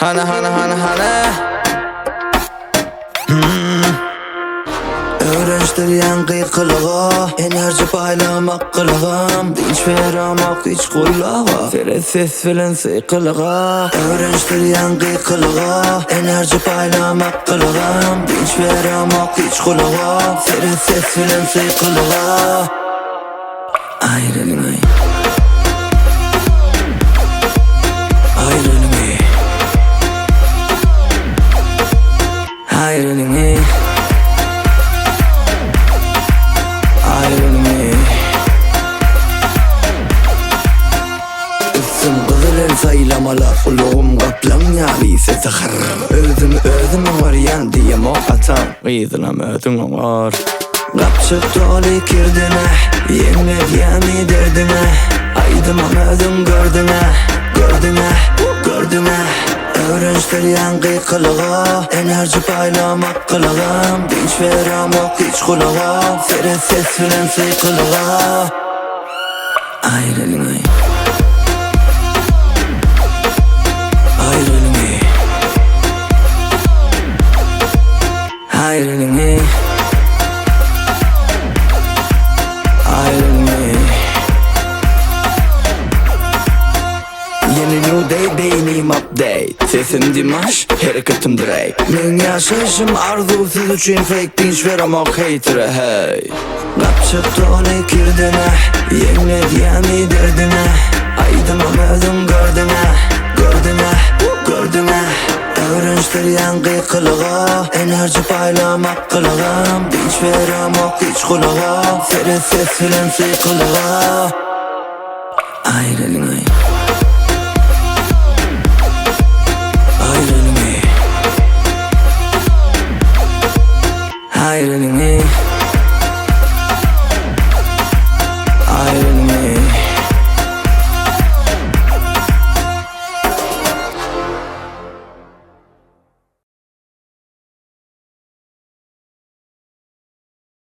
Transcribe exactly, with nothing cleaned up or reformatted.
Hana hana hana hana hmm. Öğrençtiryen kıykılığa, enerji paylamak kılığım, dinç veramak hiç kullağa, fere ses filan sıykılığa. Öğrençtiryen kıykılığa, enerji paylamak kılığım, dinç veramak hiç kullağa, fere ses filan sıykılığa. Ayrılın ay Ayrılın ay Ayrılın ay Ayrılın ay Üstüm kızılın saylamalar, uluğum kaplan yali sesi xarrım. Özüm özüm var yan diyem o atam, gıydılam ödün oğar. Kapçık dolu kirdine, yemin yemi derdine, aydımam özüm gördüne, gördüne, gördüne. Öğrençtiryen kıykılığa, enerji paylamak kılığım, dinç veramak hiç kulağa, fere ses filan sıykılığa. Ayrılın ay Ayrılın ay Ayrılın ay Ayrılın ay Yeni new day, beynim update. Sesim Dimash, hareketim Drake. Men yaşayışım arzusuz üçün fake, dinç veramak hater'e hey. Kapçık dolu kirdine, yemin yemi derdine, aydımam özüm gördüne, gördüne, gördüne. Öğrençtiryen kıykılığa, enerji paylamak kılığım, dinç veramak hiç kulağa, fere ses filan sıykılığa. Ayrılın ay Ayrılın ay Ayrılın ay